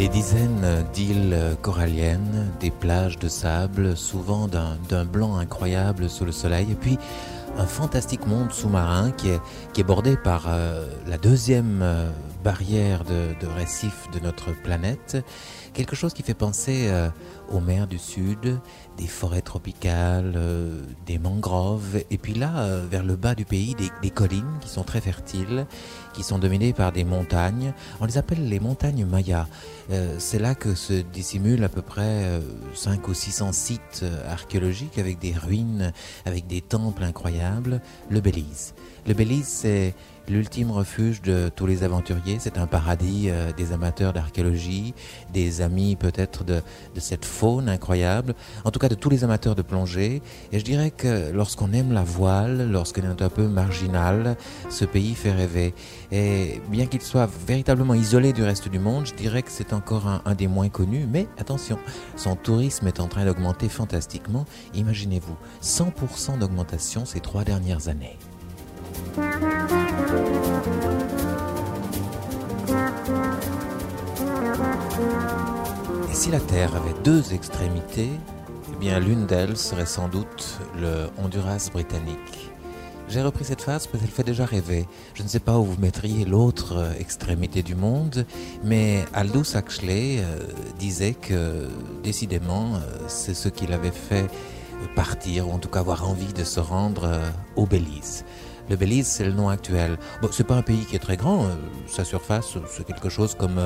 Des dizaines d'îles coralliennes, des plages de sable, souvent d'un blanc incroyable sous le soleil, et puis un fantastique monde sous-marin qui est bordé par la deuxième barrière de récifs de notre planète, quelque chose qui fait penser aux mers du sud, des forêts tropicales, des mangroves, et puis là, vers le bas du pays, des collines qui sont très fertiles, qui sont dominées par des montagnes. On les appelle les montagnes Mayas. C'est là que se dissimulent à peu près 500 ou 600 sites archéologiques avec des ruines, avec des temples incroyables. Le Belize. Le Belize, c'est l'ultime refuge de tous les aventuriers. C'est un paradis des amateurs d'archéologie, des amis peut-être de cette faune incroyable, en tout cas de tous les amateurs de plongée. Et je dirais que lorsqu'on aime la voile, lorsqu'on est un peu marginal, ce pays fait rêver. Et bien qu'il soit véritablement isolé du reste du monde, je dirais que c'est encore un des moins connus. Mais attention, son tourisme est en train d'augmenter fantastiquement. Imaginez-vous, 100% d'augmentation ces 3 dernières années. Et si la Terre avait 2 extrémités, eh bien l'une d'elles serait sans doute le Honduras britannique. J'ai repris cette phrase parce qu'elle fait déjà rêver. Je ne sais pas où vous mettriez l'autre extrémité du monde, mais Aldous Huxley disait que décidément c'est ce qui l'avait fait partir, ou en tout cas avoir envie de se rendre au Belize. Le Belize, c'est le nom actuel. Bon, c'est pas un pays qui est très grand. Sa surface, c'est quelque chose comme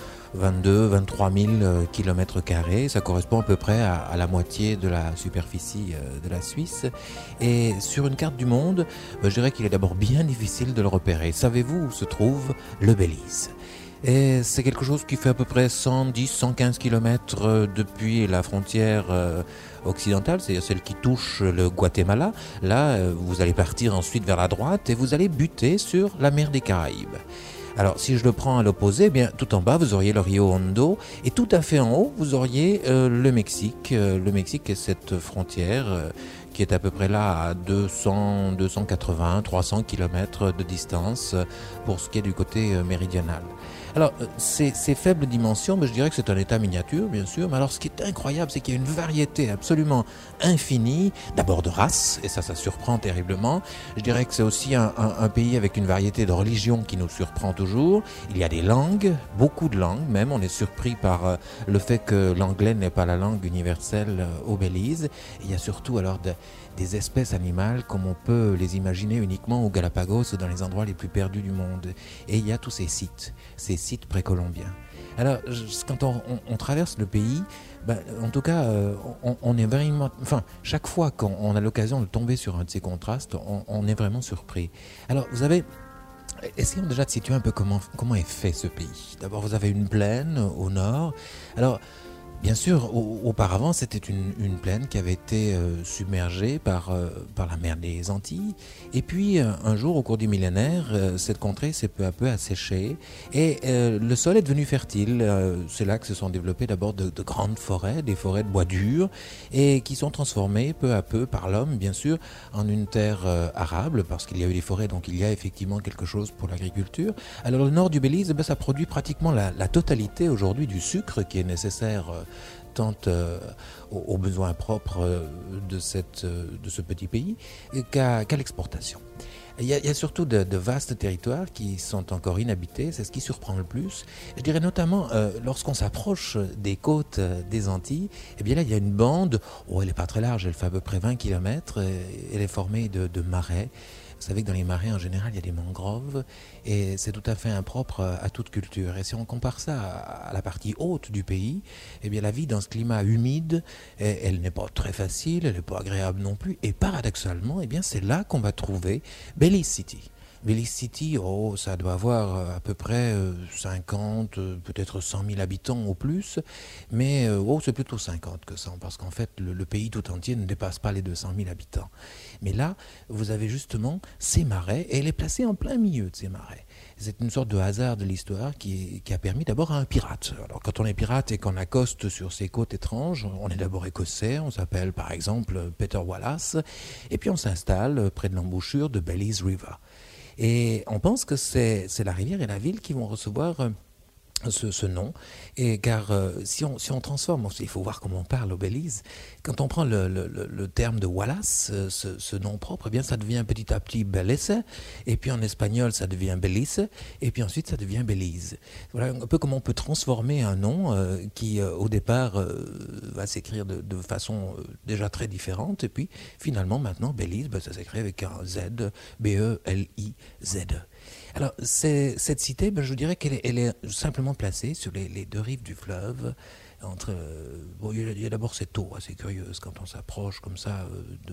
23 000 kilomètres carrés. Ça correspond à peu près à la moitié de la superficie de la Suisse. Et sur une carte du monde, je dirais qu'il est d'abord bien difficile de le repérer. Savez-vous où se trouve le Belize ? Et c'est quelque chose qui fait à peu près 110-115 km depuis la frontière occidentale, c'est-à-dire celle qui touche le Guatemala. Là, vous allez partir ensuite vers la droite et vous allez buter sur la mer des Caraïbes. Alors, si je le prends à l'opposé, eh bien, tout en bas, vous auriez le Rio Hondo, et tout à fait en haut, vous auriez le Mexique. Le Mexique est cette frontière qui est à peu près là à 200, 280, 300 km de distance pour ce qui est du côté méridional. Alors, ces faibles dimensions, je dirais que c'est un état miniature, bien sûr, mais alors ce qui est incroyable, c'est qu'il y a une variété absolument infinie, d'abord de races, et ça surprend terriblement. Je dirais que c'est aussi un pays avec une variété de religions qui nous surprend toujours. Il y a des langues, beaucoup de langues même, on est surpris par le fait que l'anglais n'est pas la langue universelle au Belize. Il y a surtout alors des espèces animales comme on peut les imaginer uniquement au Galapagos, dans les endroits les plus perdus du monde. Et il y a tous ces sites précolombiens. Alors, quand on traverse le pays, en tout cas, on est vraiment... Enfin, chaque fois qu'on a l'occasion de tomber sur un de ces contrastes, on est vraiment surpris. Alors, vous avez... Essayons déjà de situer un peu comment est fait ce pays. D'abord, vous avez une plaine au nord. Alors... Bien sûr, auparavant, c'était une plaine qui avait été submergée par la mer des Antilles. Et puis, un jour, au cours du millénaire, cette contrée s'est peu à peu asséchée. Et le sol est devenu fertile. C'est là que se sont développées d'abord de grandes forêts, des forêts de bois dur, et qui sont transformées peu à peu par l'homme, bien sûr, en une terre arable, parce qu'il y a eu des forêts, donc il y a effectivement quelque chose pour l'agriculture. Alors, le nord du Belize, ça produit pratiquement la totalité aujourd'hui du sucre qui est nécessaire tant aux besoins propres de ce petit pays qu'à l'exportation. Il y a surtout de vastes territoires qui sont encore inhabités, c'est ce qui surprend le plus. Je dirais notamment lorsqu'on s'approche des côtes des Antilles, eh bien là il y a une bande, elle n'est pas très large, elle fait à peu près 20 km, elle est formée de marais. Vous savez que dans les marais, en général, il y a des mangroves et c'est tout à fait impropre à toute culture. Et si on compare ça à la partie haute du pays, eh bien, la vie dans ce climat humide, elle n'est pas très facile, elle n'est pas agréable non plus. Et paradoxalement, eh bien, c'est là qu'on va trouver Belize City. Belize City, ça doit avoir à peu près 50, peut-être 100 000 habitants au plus, mais c'est plutôt 50 que 100, parce qu'en fait, le pays tout entier ne dépasse pas les 200 000 habitants. Mais là, vous avez justement ces marais, et elle est placée en plein milieu de ces marais. C'est une sorte de hasard de l'histoire qui a permis d'abord à un pirate. Alors quand on est pirate et qu'on accoste sur ces côtes étranges, on est d'abord écossais, on s'appelle par exemple Peter Wallace, et puis on s'installe près de l'embouchure de Belize River. Et on pense que c'est la rivière et la ville qui vont recevoir ce nom, et car si on transforme, il faut voir comment on parle au Belize, quand on prend le terme de Wallace, ce nom propre, eh bien ça devient petit à petit Belize, et puis en espagnol ça devient Belize, et puis ensuite ça devient Belize. Voilà un peu comment on peut transformer un nom qui au départ va s'écrire de façon déjà très différente, et puis finalement maintenant Belize, ça s'écrit avec un Z, B-E-L-I-Z. Alors, cette cité, je vous dirais qu'elle est simplement placée sur les deux rives du fleuve. Il y a d'abord cette eau assez curieuse. Quand on s'approche comme ça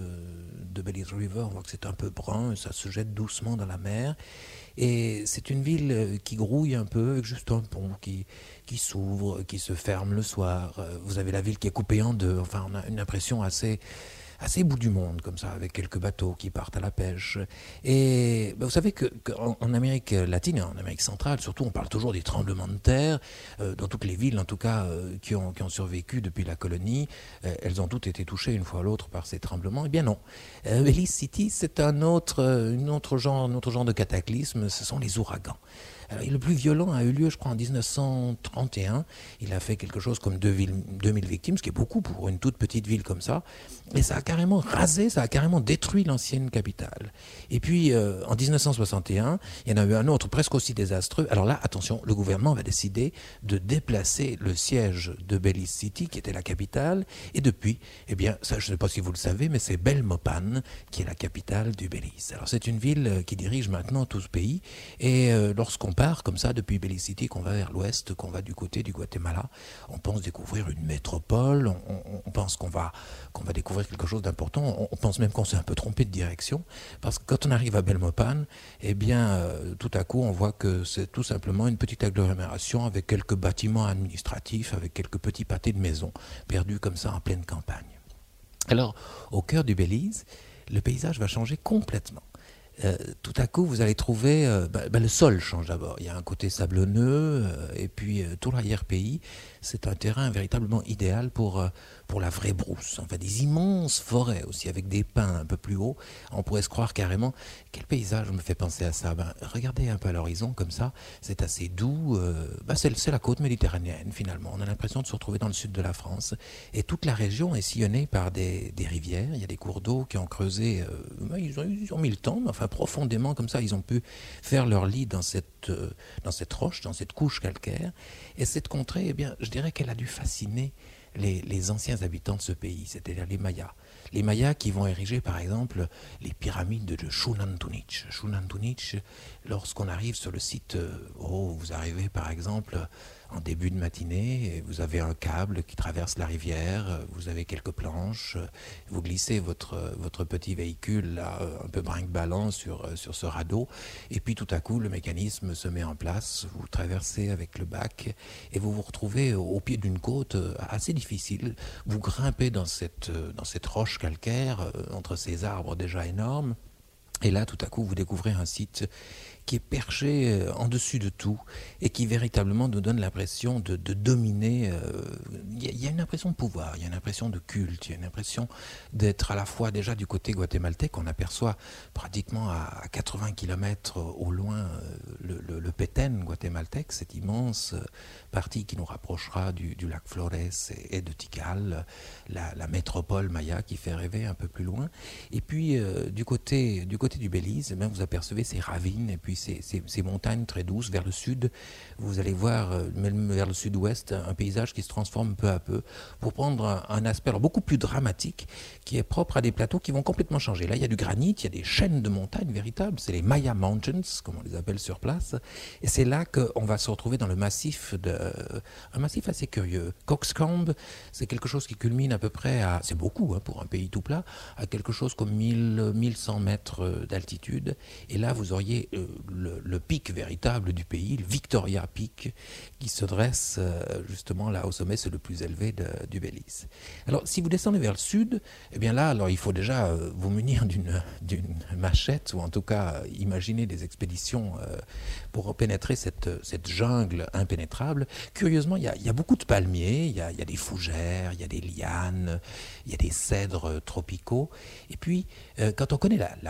de Belize River, on voit que c'est un peu brun, et ça se jette doucement dans la mer. Et c'est une ville qui grouille un peu, avec juste un pont qui s'ouvre, qui se ferme le soir. Vous avez la ville qui est coupée en deux. Enfin, on a une impression assez bout du monde, comme ça, avec quelques bateaux qui partent à la pêche. Et vous savez qu'en Amérique latine et en Amérique centrale, surtout, on parle toujours des tremblements de terre. Dans toutes les villes, en tout cas, qui ont survécu depuis la colonie, elles ont toutes été touchées une fois ou l'autre par ces tremblements. Eh bien non. Belize City, c'est un autre genre de cataclysme, ce sont les ouragans. Alors, le plus violent a eu lieu, je crois, en 1931. Il a fait quelque chose comme 2000 victimes, ce qui est beaucoup pour une toute petite ville comme ça. Et ça a carrément rasé, ça a carrément détruit l'ancienne capitale. Et puis, en 1961, il y en a eu un autre, presque aussi désastreux. Alors là, attention, le gouvernement va décider de déplacer le siège de Belize City, qui était la capitale. Et depuis, eh bien, ça, je ne sais pas si vous le savez, mais c'est Belmopan qui est la capitale du Belize. Alors, c'est une ville qui dirige maintenant tout ce pays. Et lorsqu'on part comme ça depuis Belize City, qu'on va vers l'ouest, qu'on va du côté du Guatemala, on pense découvrir une métropole, on pense qu'on va découvrir quelque chose d'important, on pense même qu'on s'est un peu trompé de direction, parce que quand on arrive à Belmopan, eh bien, tout à coup, on voit que c'est tout simplement une petite agglomération avec quelques bâtiments administratifs, avec quelques petits pâtés de maisons, perdus comme ça en pleine campagne. Alors, au cœur du Belize, le paysage va changer complètement. Tout à coup, vous allez trouver... le sol change d'abord. Il y a un côté sablonneux, et puis tout l'arrière-pays, c'est un terrain véritablement idéal pour la vraie brousse. Enfin, des immenses forêts aussi, avec des pins un peu plus hauts. On pourrait se croire carrément, quel paysage me fait penser à ça. Regardez un peu à l'horizon, comme ça, c'est assez doux. C'est la côte méditerranéenne, finalement. On a l'impression de se retrouver dans le sud de la France. Et toute la région est sillonnée par des rivières. Il y a des cours d'eau qui ont creusé... ils ont mis le temps, mais enfin, profondément, comme ça, ils ont pu faire leur lit dans cette roche, dans cette couche calcaire. Et cette contrée, eh bien, je dirais qu'elle a dû fasciner les anciens habitants de ce pays, c'est-à-dire les Mayas. Les Mayas qui vont ériger, par exemple, les pyramides de Xunantunich. Xunantunich, lorsqu'on arrive sur le site, vous arrivez, par exemple, en début de matinée, et vous avez un câble qui traverse la rivière, vous avez quelques planches, vous glissez votre petit véhicule là, un peu brinque-ballant sur ce radeau, et puis tout à coup le mécanisme se met en place, vous traversez avec le bac et vous vous retrouvez au pied d'une côte assez difficile, vous grimpez dans cette roche calcaire entre ces arbres déjà énormes. Et là, tout à coup, vous découvrez un site qui est perché en dessus de tout et qui véritablement nous donne l'impression de dominer. Il y a une impression de pouvoir, il y a une impression de culte, il y a une impression d'être à la fois déjà du côté guatémaltèque. On aperçoit pratiquement à 80 km au loin le Petén guatémaltèque, cette immense partie qui nous rapprochera du lac Flores et de Tikal, la métropole maya qui fait rêver un peu plus loin. Et puis du côté du Belize, vous apercevez ces ravines et puis ces montagnes très douces. Vers le sud, vous allez voir, même vers le sud-ouest, un paysage qui se transforme peu à peu pour prendre un aspect alors, beaucoup plus dramatique qui est propre à des plateaux qui vont complètement changer. Là, il y a du granit, il y a des chaînes de montagnes véritables, c'est les Maya Mountains, comme on les appelle sur place, et c'est là qu'on va se retrouver dans le massif, un massif assez curieux. Coxcomb, c'est quelque chose qui culmine à peu près à, c'est beaucoup pour un pays tout plat, à quelque chose comme 1100 mètres d'altitude, et là vous auriez le pic véritable du pays, le Victoria Peak, qui se dresse justement là au sommet, c'est le plus élevé du Belize. Alors si vous descendez vers le sud, eh bien là, alors il faut déjà vous munir d'une machette, ou en tout cas imaginer des expéditions pour pénétrer cette jungle impénétrable. Curieusement, il y a beaucoup de palmiers, il y a des fougères, il y a des lianes, il y a des cèdres tropicaux, et puis quand on connaît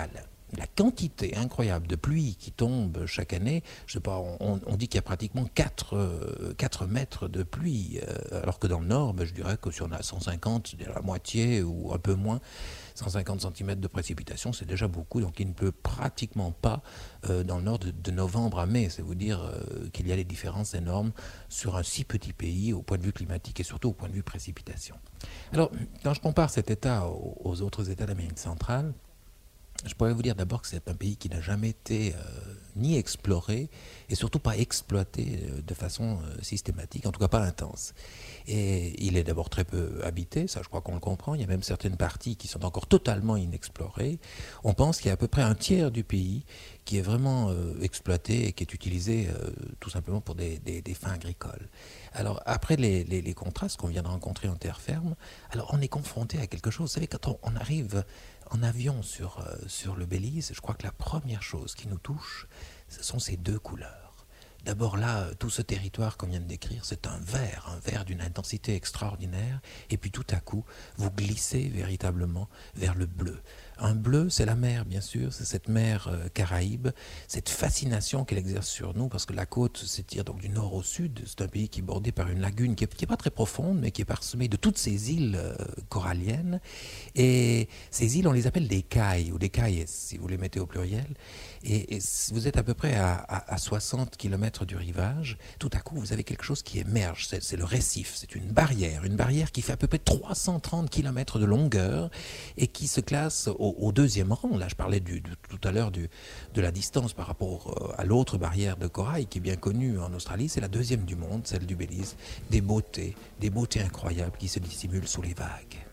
la quantité incroyable de pluie qui tombe chaque année, je sais pas, on dit qu'il y a pratiquement 4 mètres de pluie, alors que dans le nord, je dirais que si on a 150, c'est la moitié ou un peu moins, 150 cm de précipitation, c'est déjà beaucoup, donc il ne pleut pratiquement pas dans le nord de novembre à mai. C'est vous dire qu'il y a des différences énormes sur un si petit pays au point de vue climatique et surtout au point de vue précipitation. Alors, quand je compare cet État aux autres États d'Amérique centrale, je pourrais vous dire d'abord que c'est un pays qui n'a jamais été ni exploré et surtout pas exploité de façon systématique, en tout cas pas intense. Et il est d'abord très peu habité, ça je crois qu'on le comprend, il y a même certaines parties qui sont encore totalement inexplorées. On pense qu'il y a à peu près un tiers du pays qui est vraiment exploité et qui est utilisé tout simplement pour des fins agricoles. Alors après les contrastes qu'on vient de rencontrer en terre ferme, alors on est confronté à quelque chose. Vous savez, quand on arrive en avion sur le Belize, je crois que la première chose qui nous touche, ce sont ces deux couleurs. D'abord là, tout ce territoire qu'on vient de décrire, c'est un vert d'une intensité extraordinaire, et puis tout à coup, vous glissez véritablement vers le bleu. Un bleu, c'est la mer, bien sûr, c'est cette mer Caraïbe, cette fascination qu'elle exerce sur nous, parce que la côte s'étire donc du nord au sud. C'est un pays qui est bordé par une lagune qui est pas très profonde, mais qui est parsemée de toutes ces îles coralliennes. Et ces îles, on les appelle des cailles, ou des cailles, si vous les mettez au pluriel. Et vous êtes à peu près à 60 km du rivage. Tout à coup, vous avez quelque chose qui émerge. C'est le récif, c'est une barrière qui fait à peu près 330 km de longueur et qui se classe au deuxième rang. Là, je parlais tout à l'heure de la distance par rapport à l'autre barrière de corail qui est bien connue en Australie. C'est la deuxième du monde, celle du Belize. Des beautés incroyables qui se dissimulent sous les vagues.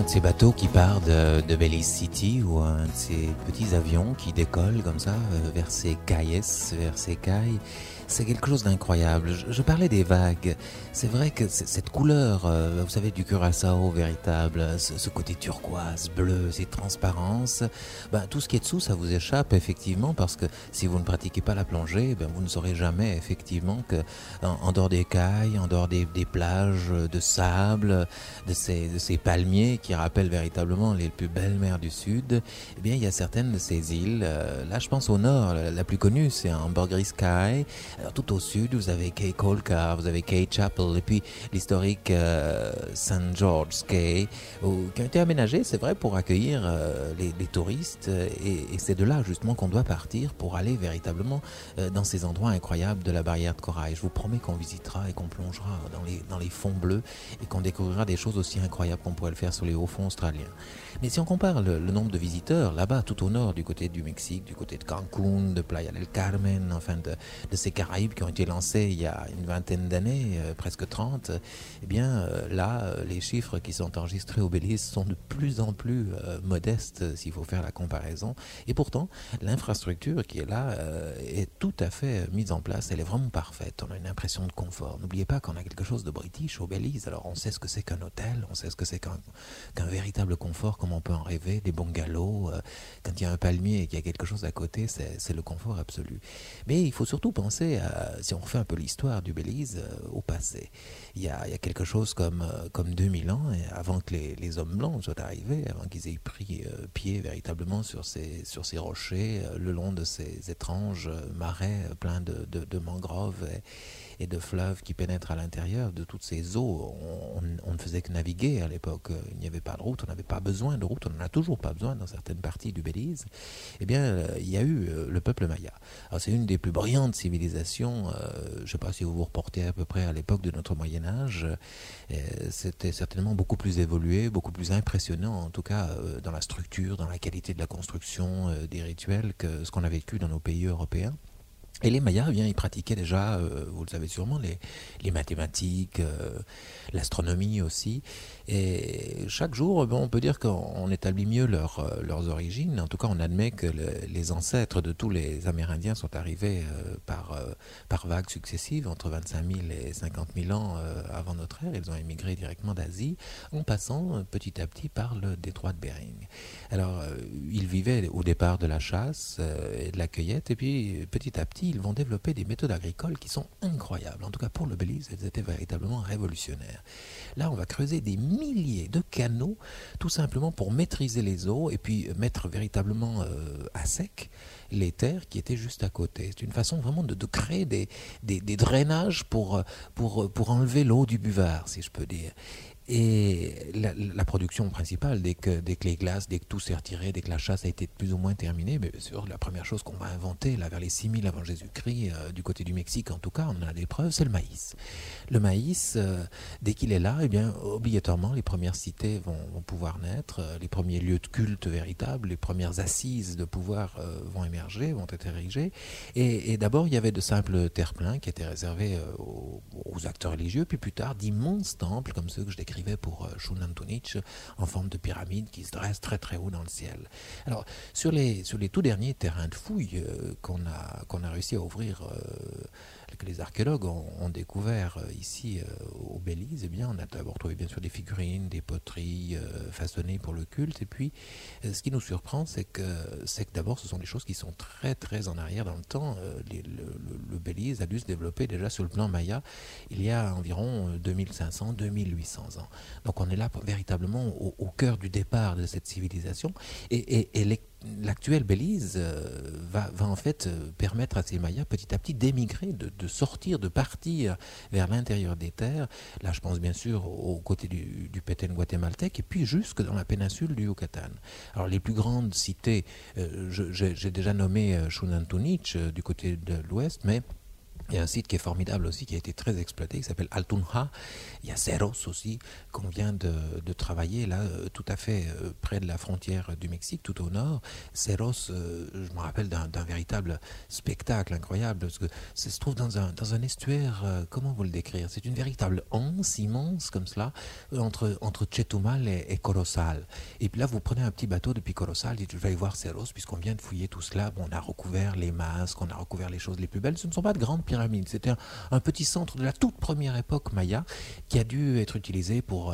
Ces bateaux qui partent de Belize City ou un de ces petits avions qui décollent comme ça vers ces cailles, vers ces cailles, c'est quelque chose d'incroyable. Je parlais des vagues. C'est vrai que cette couleur, vous savez, du curaçao véritable, ce côté turquoise, bleu, ces transparences, ben, tout ce qui est dessous, ça vous échappe effectivement parce que si vous ne pratiquez pas la plongée, ben, vous ne saurez jamais effectivement que en dehors des cailles, en dehors des plages de sable, de ces palmiers qui rappellent véritablement les plus belles mers du Sud, eh bien, il y a certaines de ces îles. Là, je pense au nord, la plus connue, c'est Ambergris Caye. Alors, tout au sud, vous avez Caye Caulker, vous avez Caye Chapel, et puis l'historique St. George's Caye, qui ont été aménagés, c'est vrai, pour accueillir les touristes. Et c'est de là, justement, qu'on doit partir pour aller véritablement dans ces endroits incroyables de la barrière de corail. Je vous promets qu'on visitera et qu'on plongera dans les fonds bleus et qu'on découvrira des choses aussi incroyables qu'on pourrait le faire sur les hauts fonds australiens. Mais si on compare le nombre de visiteurs là-bas, tout au nord, du côté du Mexique, du côté de Cancun, de Playa del Carmen, enfin de ces Caraïbes qui ont été lancés il y a une vingtaine d'années, presque 30, eh bien là, les chiffres qui sont enregistrés au Belize sont de plus en plus modestes, s'il faut faire la comparaison. Et pourtant, l'infrastructure qui est là est tout à fait mise en place. Elle est vraiment parfaite. On a une impression de confort. N'oubliez pas qu'on a quelque chose de british au Belize. Alors, on sait ce que c'est qu'un hôtel, on sait ce que c'est qu'un véritable confort, comme on peut en rêver, des bungalows. Quand il y a un palmier et qu'il y a quelque chose à côté, c'est le confort absolu. Mais il faut surtout penser, si on refait un peu l'histoire du Belize, au passé. Il y a quelque chose comme 2000 ans, avant que les hommes blancs soient arrivés, avant qu'ils aient pris pied véritablement sur ces rochers, le long de ces étranges marais pleins de mangroves et de fleuves qui pénètrent à l'intérieur de toutes ces eaux. On ne faisait que naviguer à l'époque. Il n'y avait pas de route, on n'avait pas besoin de route, on n'en a toujours pas besoin dans certaines parties du Belize. Eh bien, il y a eu le peuple maya. Alors, c'est une des plus brillantes civilisations. Je ne sais pas si vous vous reportez à peu près à l'époque de notre Moyen-Âge. C'était certainement beaucoup plus évolué, beaucoup plus impressionnant, en tout cas dans la structure, dans la qualité de la construction, des rituels, que ce qu'on a vécu dans nos pays européens. Et les Mayas, eh bien, ils pratiquaient déjà, vous le savez sûrement, les mathématiques, l'astronomie aussi. Et chaque jour, bon, on peut dire qu'on établit mieux leurs origines. En tout cas, on admet que les ancêtres de tous les Amérindiens sont arrivés par vagues successives, entre 25 000 et 50 000 ans avant notre ère. Ils ont émigré directement d'Asie, en passant petit à petit par le détroit de Bering. Alors, ils vivaient au départ de la chasse et de la cueillette, et puis petit à petit, ils vont développer des méthodes agricoles qui sont incroyables. En tout cas, pour le Belize, elles étaient véritablement révolutionnaires. Là, on va creuser des milliers de canaux, tout simplement pour maîtriser les eaux et puis mettre véritablement à sec les terres qui étaient juste à côté. C'est une façon vraiment de créer des drainages pour enlever l'eau du buvard, si je peux dire. Et la production principale, dès que les glaces, dès que tout s'est retiré, dès que la chasse a été plus ou moins terminée, bien sûr, la première chose qu'on va inventer, là, vers les 6000 avant Jésus-Christ, du côté du Mexique en tout cas, on en a des preuves, c'est le maïs. Le maïs, dès qu'il est là, eh bien, obligatoirement, les premières cités vont pouvoir naître, les premiers lieux de culte véritables, les premières assises de pouvoir vont émerger, vont être érigées. Et d'abord, il y avait de simples terre-pleins qui étaient réservés aux acteurs religieux, puis plus tard, d'immenses temples, comme ceux que je décrivais pour Shunantunich, en forme de pyramide qui se dresse très très haut dans le ciel. Alors, sur les tout derniers terrains de fouilles qu'on a réussi à ouvrir, que les archéologues ont découvert ici au Belize, eh bien, on a d'abord trouvé bien sûr des figurines, des poteries façonnées pour le culte, et puis ce qui nous surprend, c'est que d'abord ce sont des choses qui sont très très en arrière dans le temps. Le Belize a dû se développer déjà sur le plan maya il y a environ 2500-2800 ans. Donc on est là véritablement au cœur du départ de cette civilisation, et l'actuel Belize va en fait permettre à ces Mayas petit à petit d'émigrer, de sortir, de partir vers l'intérieur des terres. Là, je pense bien sûr aux côtés du Petén guatémaltèque et puis jusque dans la péninsule du Yucatan. Alors, les plus grandes cités, j'ai déjà nommé Shunantunich du côté de l'ouest, mais Il y a un site qui est formidable aussi, qui a été très exploité, qui s'appelle Altunja. Il y a Cerros aussi, qu'on vient de travailler là, tout à fait près de la frontière du Mexique, tout au nord. Cerros, je me rappelle d'un véritable spectacle incroyable, parce que ça se trouve dans un estuaire, comment vous le décrire? C'est une véritable anse immense, comme cela, entre Chetumal et Corozal. Et puis là, vous prenez un petit bateau depuis Corozal, et vous allez voir Cerros, puisqu'on vient de fouiller tout cela. Bon, on a recouvert les masques, on a recouvert les choses les plus belles. Ce ne sont pas de grandes pyramides. C'était un petit centre de la toute première époque maya qui a dû être utilisé pour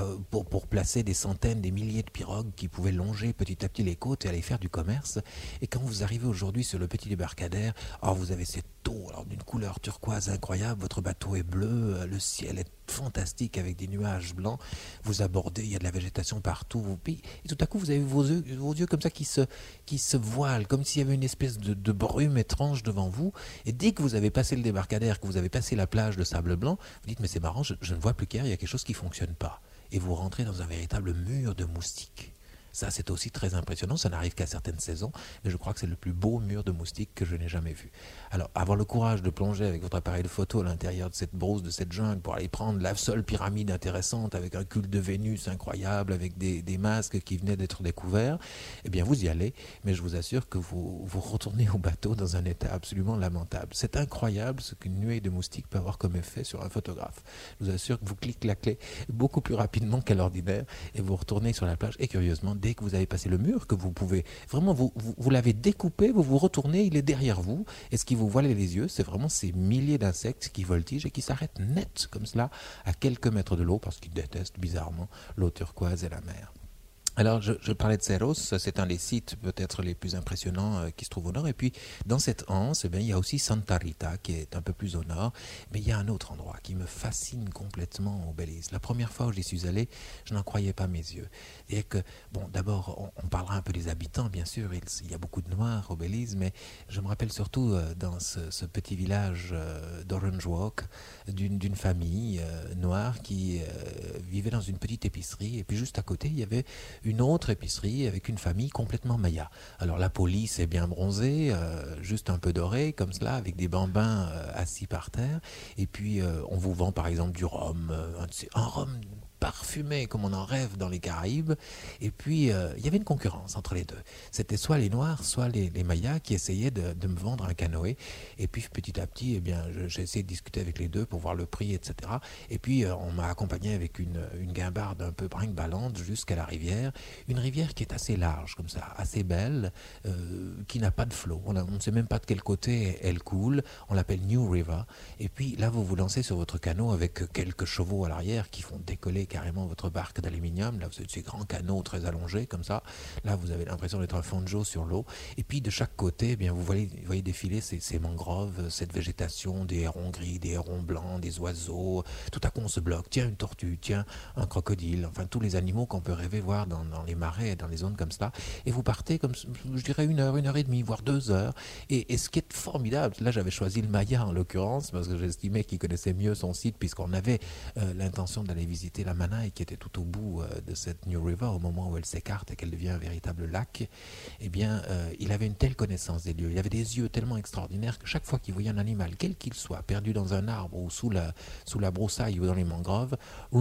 placer des centaines, des milliers de pirogues qui pouvaient longer petit à petit les côtes et aller faire du commerce. Et quand vous arrivez aujourd'hui sur le petit débarcadère, vous avez cette eau d'une couleur turquoise incroyable, votre bateau est bleu, le ciel est fantastique avec des nuages blancs, vous abordez, il y a de la végétation partout, et tout à coup vous avez vos yeux comme ça qui se voilent, comme s'il y avait une espèce de brume étrange devant vous, et dès que vous avez passé le débarcadère, que vous avez passé la plage de sable blanc, vous dites mais c'est marrant, je ne vois plus clair, il y a quelque chose qui ne fonctionne pas, et vous rentrez dans un véritable mur de moustiques. Ça, c'est aussi très impressionnant. Ça n'arrive qu'à certaines saisons, mais je crois que c'est le plus beau mur de moustiques que je n'ai jamais vu. Alors, avoir le courage de plonger avec votre appareil de photo à l'intérieur de cette brousse, de cette jungle, pour aller prendre la seule pyramide intéressante avec un culte de Vénus incroyable, avec des masques qui venaient d'être découverts, eh bien, vous y allez, mais je vous assure que vous retournez au bateau dans un état absolument lamentable. C'est incroyable ce qu'une nuée de moustiques peut avoir comme effet sur un photographe. Je vous assure que vous cliquez la clé beaucoup plus rapidement qu'à l'ordinaire et vous retournez sur la plage et curieusement, dès que vous avez passé le mur, que vous pouvez vraiment, vous l'avez découpé, vous vous retournez, il est derrière vous, et ce qui vous voile les yeux, c'est vraiment ces milliers d'insectes qui voltigent et qui s'arrêtent net comme cela à quelques mètres de l'eau parce qu'ils détestent bizarrement l'eau turquoise et la mer. Alors, je parlais de Cerros, c'est un des sites peut-être les plus impressionnants qui se trouve au nord. Et puis, dans cette anse, il y a aussi Santa Rita qui est un peu plus au nord. Mais il y a un autre endroit qui me fascine complètement au Belize. La première fois où j'y suis allé, je n'en croyais pas mes yeux. Et que, bon, d'abord, on parlera un peu des habitants, bien sûr. Il y a beaucoup de Noirs au Belize, mais je me rappelle surtout dans ce petit village d'Orange Walk d'une famille noire qui vivait dans une petite épicerie. Et puis, juste à côté, il y avait une autre épicerie avec une famille complètement maya. Alors la police est bien bronzée, juste un peu dorée, comme cela, avec des bambins assis par terre. Et puis on vous vend par exemple du rhum, un rhum parfumé comme on en rêve dans les Caraïbes. Et puis il y avait une concurrence entre les deux. C'était soit les Noirs, soit les Mayas qui essayaient de me vendre un canoë. Et puis petit à petit, j'ai essayé de discuter avec les deux pour voir le prix, etc. Et puis on m'a accompagné avec une guimbarde un peu brinque-ballante jusqu'à la rivière. Une rivière qui est assez large, comme ça, assez belle, qui n'a pas de flot. On ne sait même pas de quel côté elle coule. On l'appelle New River. Et puis là, vous vous lancez sur votre canot avec quelques chevaux à l'arrière qui font décoller carrément votre barque d'aluminium. Là, vous avez ces grands canots très allongés, comme ça. Là, vous avez l'impression d'être un fonjo sur l'eau. Et puis, de chaque côté, vous voyez défiler ces mangroves, cette végétation, des hérons gris, des hérons blancs, des oiseaux. Tout à coup, on se bloque. Tiens, une tortue, tiens, un crocodile. Enfin, tous les animaux qu'on peut rêver voir dans les marais et dans les zones comme ça. Et vous partez comme, je dirais, une heure et demie, voire 2 heures. Et ce qui est formidable, là, j'avais choisi le Maya en l'occurrence, parce que j'estimais qu'il connaissait mieux son site, puisqu'on avait l'intention d'aller visiter la Manaï, qui était tout au bout de cette New River, au moment où elle s'écarte et qu'elle devient un véritable lac. Eh bien, il avait une telle connaissance des lieux. Il avait des yeux tellement extraordinaires que chaque fois qu'il voyait un animal, quel qu'il soit, perdu dans un arbre ou sous la broussaille ou dans les mangroves,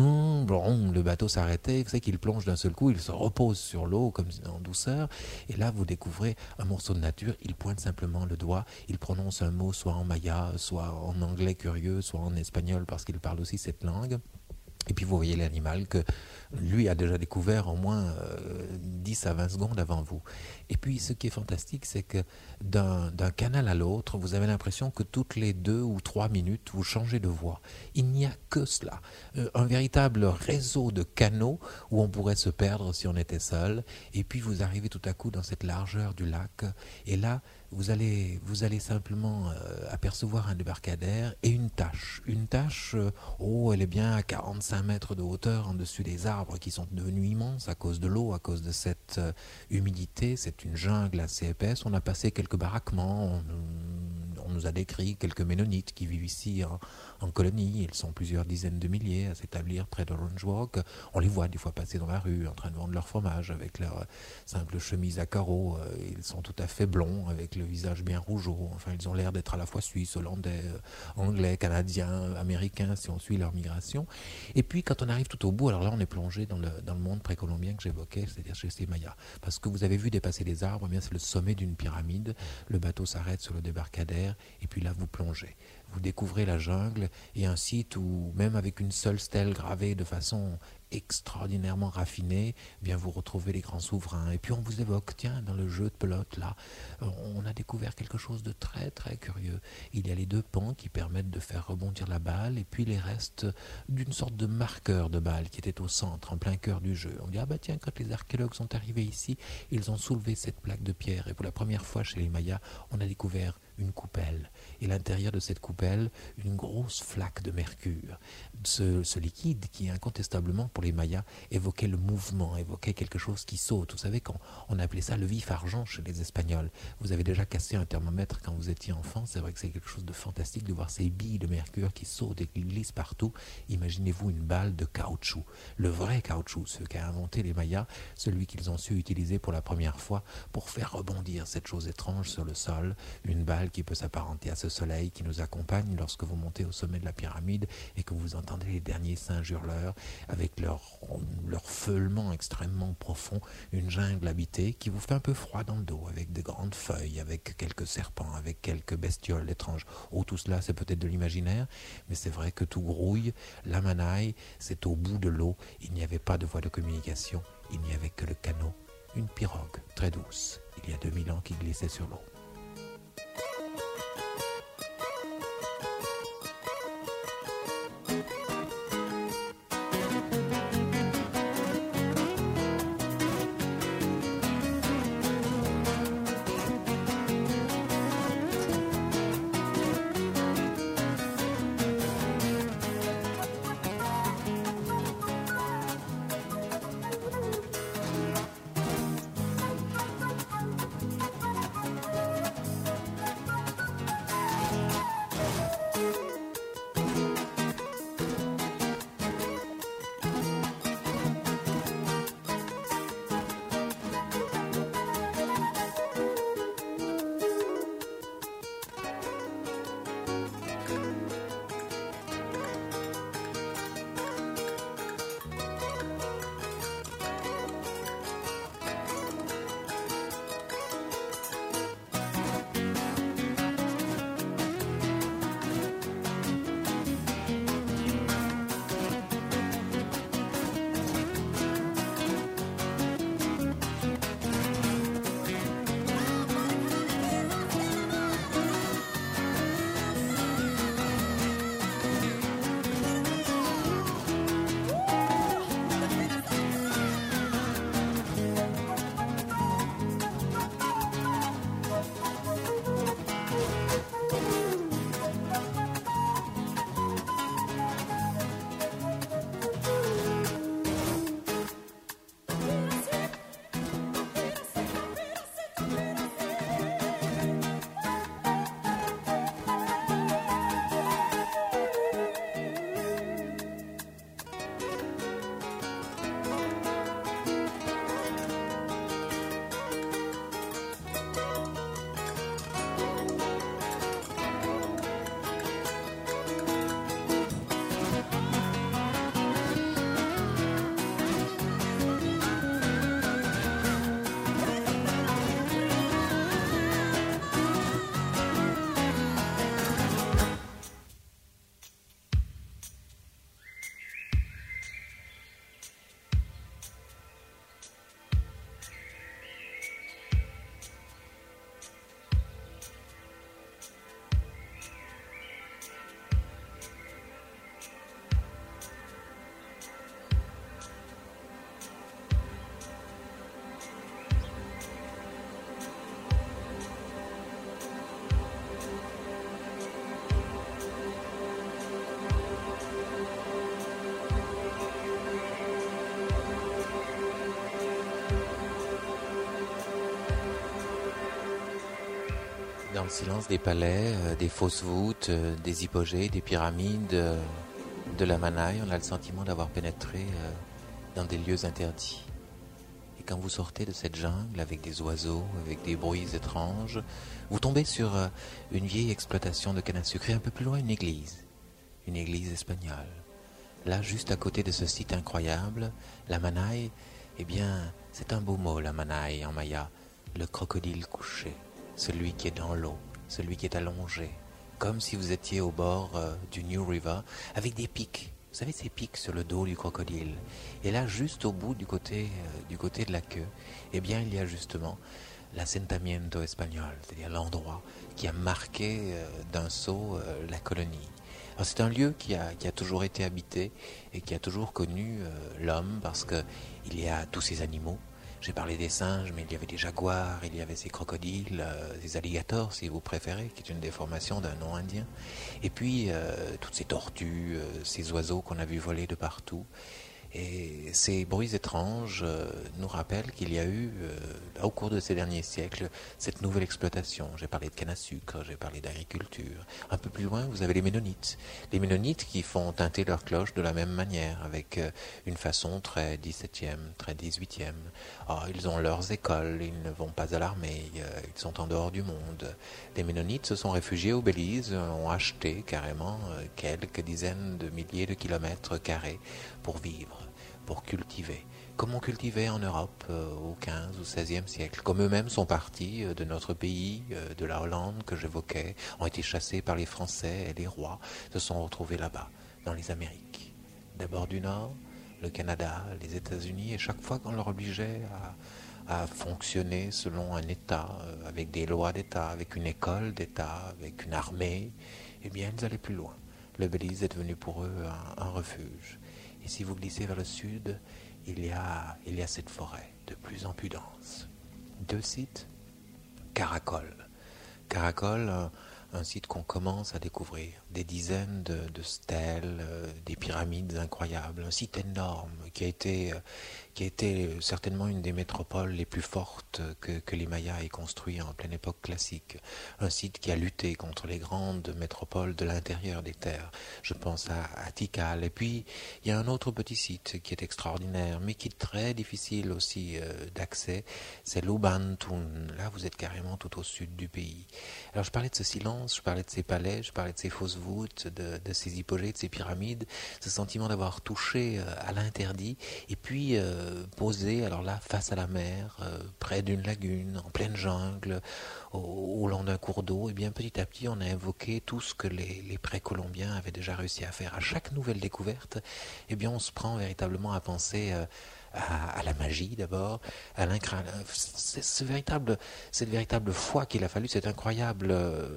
le bateau s'arrêtait. Vous savez qu'il plonge d'un seul coup, il se repose sur l'eau comme en douceur. Et là, vous découvrez un morceau de nature. Il pointe simplement le doigt. Il prononce un mot soit en maya, soit en anglais curieux, soit en espagnol parce qu'il parle aussi cette langue. Et puis vous voyez l'animal que lui a déjà découvert en moins 10 à 20 secondes avant vous. Et puis ce qui est fantastique, c'est que d'un canal à l'autre, vous avez l'impression que toutes les 2 ou 3 minutes, vous changez de voie. Il n'y a que cela. Un véritable réseau de canaux où on pourrait se perdre si on était seul. Et puis vous arrivez tout à coup dans cette largeur du lac. Et là, vous allez simplement apercevoir un débarcadère et une tache. Une tache, elle est bien à 45 mètres de hauteur en dessus des arbres qui sont devenus immenses à cause de l'eau, à cause de cette humidité. C'est une jungle assez épaisse. On a passé quelques baraquements, on nous a décrit quelques Ménonites qui vivent ici en colonie. Ils sont plusieurs dizaines de milliers à s'établir près d'Orange Walk. On les voit des fois passer dans la rue en train de vendre leur fromage avec leur simple chemise à carreaux. Ils sont tout à fait blonds avec le visage bien rougeau. Enfin, ils ont l'air d'être à la fois suisses, hollandais, anglais, canadiens, américains si on suit leur migration. Et puis quand on arrive tout au bout, alors là on est plongé dans le monde précolombien que j'évoquais, c'est-à-dire chez ces Mayas. Parce que vous avez vu dépasser les arbres, eh bien c'est le sommet d'une pyramide. Le bateau s'arrête sur le débarcadère et puis là vous plongez. Vous découvrez la jungle et un site où, même avec une seule stèle gravée de façon extraordinairement raffinée, eh bien vous retrouvez les grands souverains. Et puis on vous évoque, tiens, dans le jeu de pelote, là, on a découvert quelque chose de très très curieux. Il y a les deux pans qui permettent de faire rebondir la balle et puis les restes d'une sorte de marqueur de balle qui était au centre, en plein cœur du jeu. On dit, ah bah tiens, quand les archéologues sont arrivés ici, ils ont soulevé cette plaque de pierre et pour la première fois chez les Mayas, on a découvert une coupelle. Et l'intérieur de cette coupelle, une grosse flaque de mercure. Ce liquide qui, incontestablement, pour les Mayas, évoquait le mouvement, évoquait quelque chose qui saute. Vous savez, on appelait ça le vif argent chez les Espagnols. Vous avez déjà cassé un thermomètre quand vous étiez enfant. C'est vrai que c'est quelque chose de fantastique de voir ces billes de mercure qui sautent et qui glissent partout. Imaginez-vous une balle de caoutchouc. Le vrai caoutchouc, ce qu'a inventé les Mayas, celui qu'ils ont su utiliser pour la première fois pour faire rebondir cette chose étrange sur le sol. Une balle qui peut s'apparenter à ce soleil qui nous accompagne lorsque vous montez au sommet de la pyramide et que vous entendez les derniers singes hurleurs avec leur feulement extrêmement profond, une jungle habitée qui vous fait un peu froid dans le dos avec de grandes feuilles, avec quelques serpents, avec quelques bestioles étranges. Oh, tout cela, c'est peut-être de l'imaginaire, mais c'est vrai que tout grouille. La Manaï, c'est au bout de l'eau. Il n'y avait pas de voie de communication. Il n'y avait que le canot, une pirogue très douce, il y a 2000 ans qui glissait sur l'eau. Dans le silence des palais, des fausses voûtes, des hypogées, des pyramides, de la Manaï, on a le sentiment d'avoir pénétré dans des lieux interdits. Et quand vous sortez de cette jungle avec des oiseaux, avec des bruits étranges, vous tombez sur une vieille exploitation de canne à sucre et un peu plus loin une église espagnole. Là, juste à côté de ce site incroyable, la Manaï, eh bien, c'est un beau mot, la Manaï en maya, le crocodile couché. Celui qui est dans l'eau, celui qui est allongé, comme si vous étiez au bord du New River, avec des pics. Vous savez, ces pics sur le dos du crocodile. Et là, juste au bout du côté de la queue, eh bien, il y a justement l'assentamiento espagnol, c'est-à-dire l'endroit qui a marqué d'un sceau la colonie. Alors, c'est un lieu qui a toujours été habité et qui a toujours connu l'homme parce qu'il y a tous ces animaux. J'ai parlé des singes, mais il y avait des jaguars, il y avait ces crocodiles, des alligators, si vous préférez, qui est une déformation d'un nom indien. Et puis, toutes ces tortues, ces oiseaux qu'on a vus voler de partout. Et ces bruits étranges nous rappellent qu'il y a eu, au cours de ces derniers siècles, cette nouvelle exploitation. J'ai parlé de canne à sucre, j'ai parlé d'agriculture. Un peu plus loin, vous avez les Ménonites. Les Ménonites qui font tinter leurs cloches de la même manière, avec une façon très 17e, très 18e. Ah, ils ont leurs écoles, ils ne vont pas à l'armée, ils sont en dehors du monde. Les Ménonites se sont réfugiés au Belize, ont acheté carrément quelques dizaines de milliers de kilomètres carrés pour vivre, pour cultiver, comme on cultivait en Europe au XV ou XVIe siècle, comme eux-mêmes sont partis de notre pays, de la Hollande que j'évoquais, ont été chassés par les Français et les rois, se sont retrouvés là-bas, dans les Amériques. D'abord du Nord, le Canada, les États-Unis, et chaque fois qu'on leur obligeait à fonctionner selon un État, avec des lois d'État, avec une école d'État, avec une armée, eh bien ils allaient plus loin. Le Belize est devenu pour eux un refuge. Et si vous glissez vers le sud, il y a cette forêt de plus en plus dense. 2 sites, Caracol. Caracol, un site qu'on commence à découvrir. Des dizaines de stèles, des pyramides incroyables. Un site énorme qui a été certainement une des métropoles les plus fortes que les Mayas aient construit en pleine époque classique. Un site qui a lutté contre les grandes métropoles de l'intérieur des terres. Je pense à Tikal. Et puis, il y a un autre petit site qui est extraordinaire, mais qui est très difficile aussi d'accès. C'est Lubantun. Là, vous êtes carrément tout au sud du pays. Alors, je parlais de ce silence, je parlais de ces palais, je parlais de ces fausses voûtes, de ces hypogées, de ces pyramides, ce sentiment d'avoir touché à l'interdit, et puis posé, alors là, face à la mer, près d'une lagune, en pleine jungle, au long d'un cours d'eau, et bien petit à petit, on a invoqué tout ce que les précolombiens avaient déjà réussi à faire. À chaque nouvelle découverte, eh bien, on se prend véritablement à penser à la magie d'abord, à cette véritable foi qu'il a fallu, cette incroyable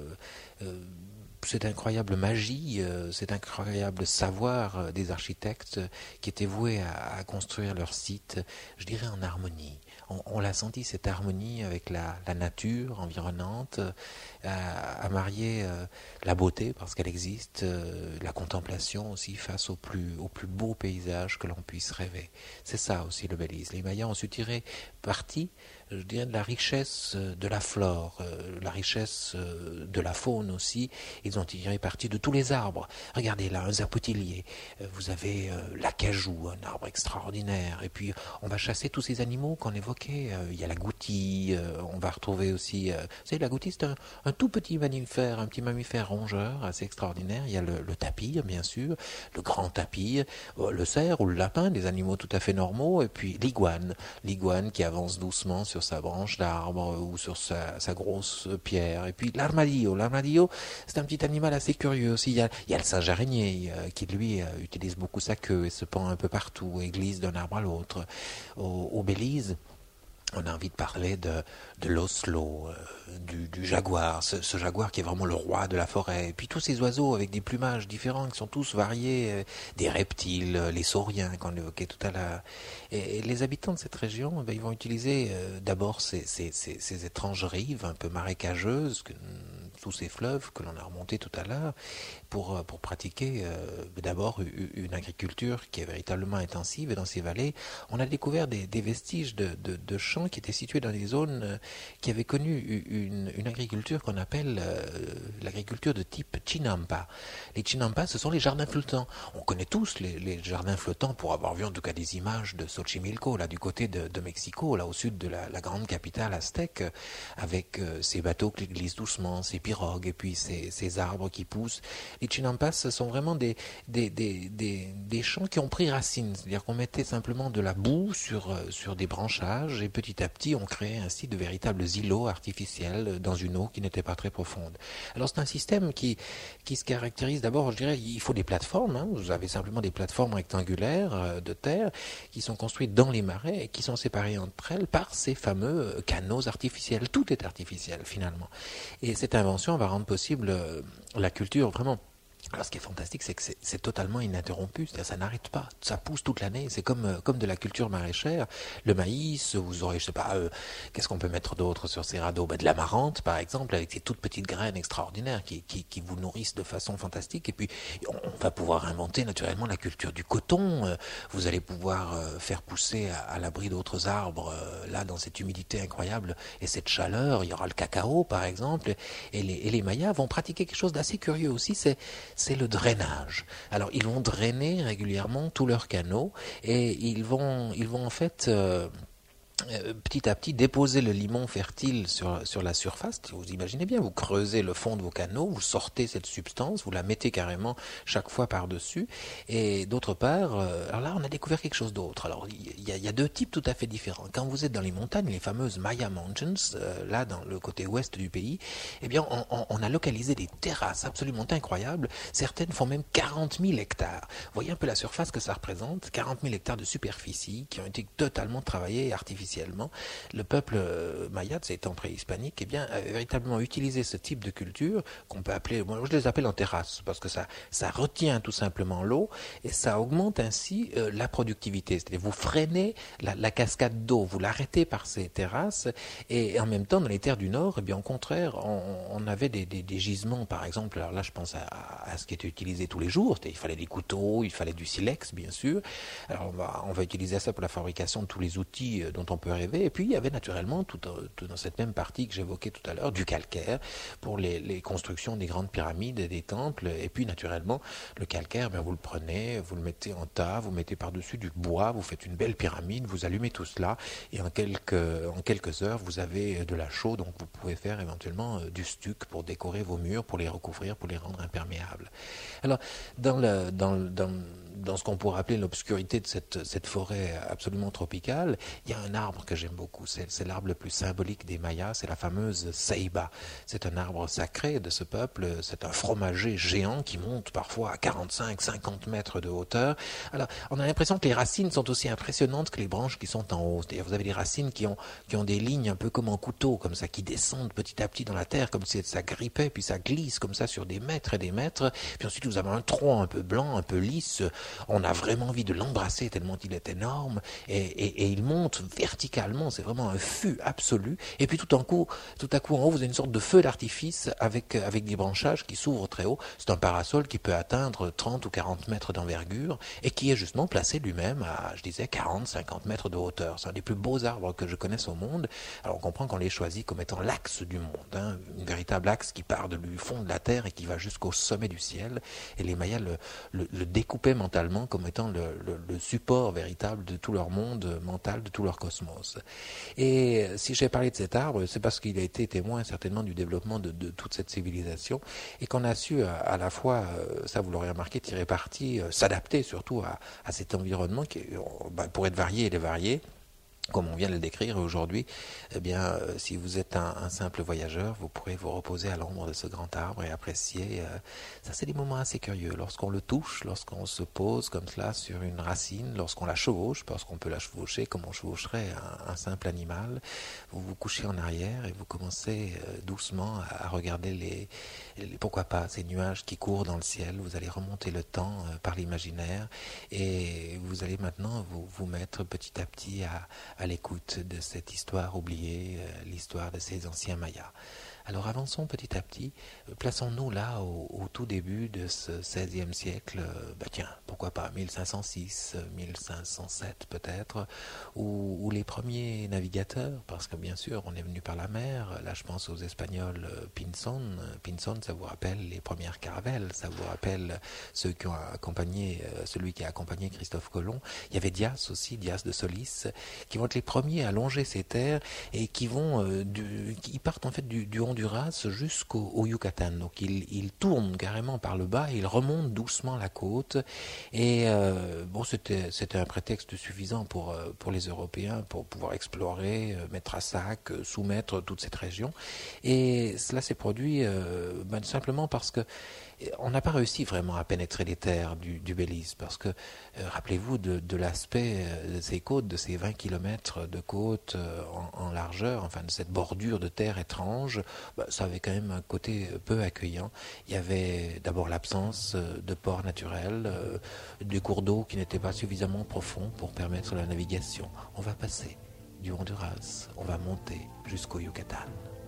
magie, cet incroyable savoir des architectes qui étaient voués à construire leur site, je dirais en harmonie. On l'a senti, cette harmonie avec la nature environnante, à marier la beauté, parce qu'elle existe, la contemplation aussi face au plus beau paysage que l'on puisse rêver. C'est ça aussi le Belize. Les Mayas ont su tirer parti, je dirais, de la richesse de la flore, la richesse de la faune aussi. Ils ont tiré parti de tous les arbres. Regardez là, un zapotillier, vous avez l'acajou, un arbre extraordinaire, et puis on va chasser tous ces animaux qu'on évoquait. Il y a la goutille, on va retrouver aussi, vous savez, la goutille, c'est un tout petit mammifère, un petit mammifère rongeur assez extraordinaire. Il y a le tapir, bien sûr, le grand tapir, le cerf ou le lapin, des animaux tout à fait normaux, et puis l'iguane qui avance doucement sur sa branche d'arbre ou sur sa grosse pierre. Et puis l'armadillo, c'est un petit animal assez curieux aussi. Il y a le singe araignée qui, lui, utilise beaucoup sa queue et se pend un peu partout et glisse d'un arbre à l'autre. Au Belize, on a envie de parler de l'oslo, du jaguar, ce jaguar qui est vraiment le roi de la forêt. Et puis tous ces oiseaux avec des plumages différents qui sont tous variés, des reptiles, les sauriens qu'on évoquait tout à l'heure. Et les habitants de cette région, ils vont utiliser d'abord ces étranges rives un peu marécageuses, tous ces fleuves que l'on a remontés tout à l'heure, pour pratiquer d'abord une agriculture qui est véritablement intensive. Et dans ces vallées, on a découvert des vestiges de champs champs qui étaient situés dans des zones qui avaient connu une agriculture qu'on appelle l'agriculture de type Chinampa. Les Chinampas, ce sont les jardins flottants. On connaît tous les jardins flottants pour avoir vu en tout cas des images de Xochimilco, là du côté de Mexico, là au sud de la grande capitale aztèque, avec ces bateaux qui glissent doucement, ces pirogues et puis ces arbres qui poussent. Les Chinampas, ce sont vraiment des champs qui ont pris racine, c'est-à-dire qu'on mettait simplement de la boue sur des branchages et petit à petit on créait ainsi de véritables îlots artificiels dans une eau qui n'était pas très profonde. Alors c'est un système qui se caractérise d'abord, je dirais, il faut des plateformes, hein. Vous avez simplement des plateformes rectangulaires de terre qui sont construites dans les marais et qui sont séparées entre elles par ces fameux canaux artificiels. Tout est artificiel finalement. Et cette invention va rendre possible la culture vraiment. Alors ce qui est fantastique, c'est que c'est totalement ininterrompu, c'est-à-dire ça n'arrête pas, ça pousse toute l'année, c'est comme de la culture maraîchère. Le maïs, vous aurez, je sais pas, qu'est-ce qu'on peut mettre d'autre sur ces radeaux, de l'amarante par exemple, avec ces toutes petites graines extraordinaires qui vous nourrissent de façon fantastique. Et puis on va pouvoir inventer naturellement la culture du coton, vous allez pouvoir faire pousser à l'abri d'autres arbres, là dans cette humidité incroyable et cette chaleur, il y aura le cacao par exemple, et les Mayas vont pratiquer quelque chose d'assez curieux aussi, c'est le drainage. Alors ils vont drainer régulièrement tous leurs canaux et ils vont en fait petit à petit déposer le limon fertile sur la surface. Vous imaginez bien, vous creusez le fond de vos canaux, vous sortez cette substance, vous la mettez carrément chaque fois par-dessus. Et d'autre part, alors là on a découvert quelque chose d'autre. Alors il y a deux types tout à fait différents. Quand vous êtes dans les montagnes, les fameuses Maya Mountains, là dans le côté ouest du pays, eh bien on a localisé des terrasses absolument incroyables. Certaines font même 40 000 hectares. Vous voyez un peu la surface que ça représente, 40 000 hectares de superficie qui ont été totalement travaillés artificiellement. Le peuple maya de ces temps préhispaniques avait véritablement utilisé ce type de culture qu'on peut appeler, moi je les appelle en terrasse, parce que ça retient tout simplement l'eau et ça augmente ainsi la productivité. C'est-à-dire vous freinez la cascade d'eau, vous l'arrêtez par ces terrasses et en même temps dans les terres du Nord, au contraire, on avait des gisements par exemple, alors là je pense à ce qui était utilisé tous les jours, il fallait des couteaux, il fallait du silex bien sûr, alors on va utiliser ça pour la fabrication de tous les outils dont on peut rêver. Et puis il y avait naturellement tout dans cette même partie que j'évoquais tout à l'heure du calcaire pour les constructions des grandes pyramides et des temples. Et puis naturellement le calcaire, vous le prenez, vous le mettez en tas, vous mettez par-dessus du bois, vous faites une belle pyramide, vous allumez tout cela et en quelques heures vous avez de la chaux, donc vous pouvez faire éventuellement du stuc pour décorer vos murs, pour les recouvrir, pour les rendre imperméables. Alors dans ce qu'on pourrait appeler l'obscurité de cette forêt absolument tropicale, il y a un arbre que j'aime beaucoup, c'est l'arbre le plus symbolique des Mayas, c'est la fameuse ceiba. C'est un arbre sacré de ce peuple, c'est un fromager géant qui monte parfois à 45-50 mètres de hauteur. Alors, on a l'impression que les racines sont aussi impressionnantes que les branches qui sont en haut. C'est-à-dire, vous avez des racines qui ont des lignes un peu comme en couteau, comme ça, qui descendent petit à petit dans la terre, comme si ça grippait, puis ça glisse comme ça sur des mètres et des mètres. Puis ensuite, vous avez un tronc un peu blanc, un peu lisse. On a vraiment envie de l'embrasser tellement il est énorme et il monte verticalement, c'est vraiment un fût absolu. Et puis tout à coup en haut, vous avez une sorte de feu d'artifice avec des branchages qui s'ouvrent très haut. C'est un parasol qui peut atteindre 30 ou 40 mètres d'envergure et qui est justement placé lui-même à, je disais, 40-50 mètres de hauteur. C'est un des plus beaux arbres que je connaisse au monde. Alors on comprend qu'on les choisit comme étant l'axe du monde, hein, une véritable axe qui part du fond de la terre et qui va jusqu'au sommet du ciel. Et les Mayas le découpaient mentalement comme étant le support véritable de tout leur monde mental, de tout leur cosmos. Et si j'ai parlé de cet arbre, c'est parce qu'il a été témoin certainement du développement de toute cette civilisation et qu'on a su à la fois, ça vous l'aurez remarqué, tirer parti, s'adapter surtout à cet environnement qui, pour être varié, il est varié. Comme on vient de le décrire aujourd'hui, eh bien, si vous êtes un simple voyageur, vous pourrez vous reposer à l'ombre de ce grand arbre et apprécier. Ça, c'est des moments assez curieux. Lorsqu'on le touche, lorsqu'on se pose comme cela sur une racine, lorsqu'on la chevauche, parce qu'on peut la chevaucher comme on chevaucherait un simple animal, vous vous couchez en arrière et vous commencez doucement à regarder pourquoi pas, ces nuages qui courent dans le ciel. Vous allez remonter le temps par l'imaginaire et vous allez maintenant vous mettre petit à petit à l'écoute de cette histoire oubliée, l'histoire de ces anciens Mayas. Alors avançons petit à petit, plaçons-nous là au tout début de ce XVIe siècle. Tiens, pourquoi pas 1506, 1507 peut-être, où les premiers navigateurs, parce que bien sûr on est venu par la mer, là je pense aux Espagnols Pinzon, ça vous rappelle les premières caravelles, ça vous rappelle ceux qui ont accompagné, celui qui a accompagné Christophe Colomb. Il y avait Dias aussi, Dias de Solis, qui vont être les premiers à longer ces terres et qui ils partent en fait du Honduras jusqu'au Yucatan. Donc ils tournent carrément par le bas, ils remontent doucement la côte et c'était un prétexte suffisant pour les Européens pour pouvoir explorer, mettre à sac, soumettre toute cette région. Et cela s'est produit simplement parce que on n'a pas réussi vraiment à pénétrer les terres du Belize parce que, rappelez-vous de l'aspect de ces côtes, de ces 20 kilomètres de côte en largeur, enfin de cette bordure de terre étrange, ça avait quand même un côté peu accueillant. Il y avait d'abord l'absence de ports naturels, des cours d'eau qui n'étaient pas suffisamment profonds pour permettre la navigation. On va passer du Honduras, on va monter jusqu'au Yucatan.